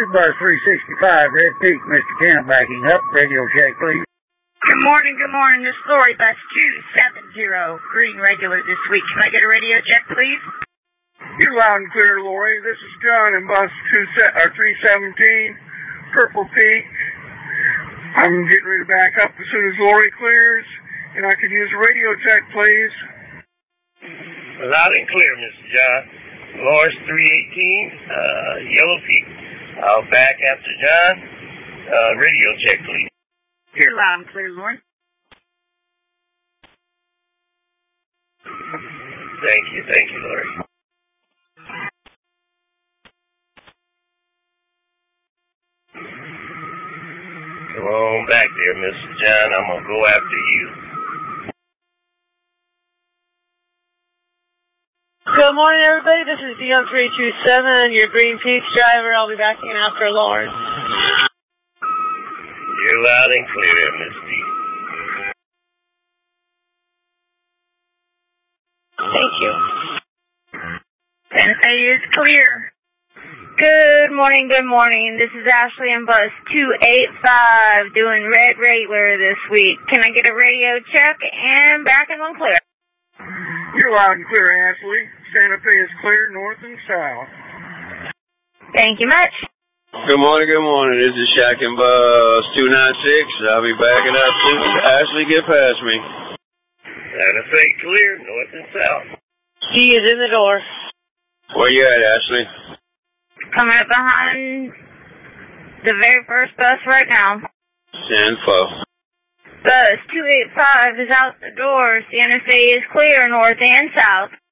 Bus 365, Red Peak, Mr. Kent backing up. Radio check, please. Good morning. This is Lori, Bus 270, green regular this week. Can I get a radio check, please? You're loud and clear, Lori. This is John in Bus 317, Purple Peak. I'm getting ready to back up as soon as Lori clears, and I could use a radio check, please. Loud and clear, Mr. John. Lawrence 318, Yellow Peak. I'll back after John. Radio check, please. You're loud and clear, Lawrence. Thank you, Lori. Come on back there, Mr. John. I'm going to go after you. Good morning, everybody. This is Dion 327, your Green Peaks driver. I'll be backing after Lawrence. You're loud and clear, Miss D. Thank you. Santa Fe is clear. Good morning. This is Ashley in Bus 285 doing red regular this week. Can I get a radio check and back and on clear? You're loud and clear, Ashley. Santa Fe is clear north and south. Thank you much. Good morning. This is Shaq in Bus 296. I'll be backing up soon as Ashley get past me. Santa Fe clear north and south. He is in the door. Where you at, Ashley? Coming up behind the very first bus right now. 10-4. Bus 285 is out the door. Santa Fe is clear north and south.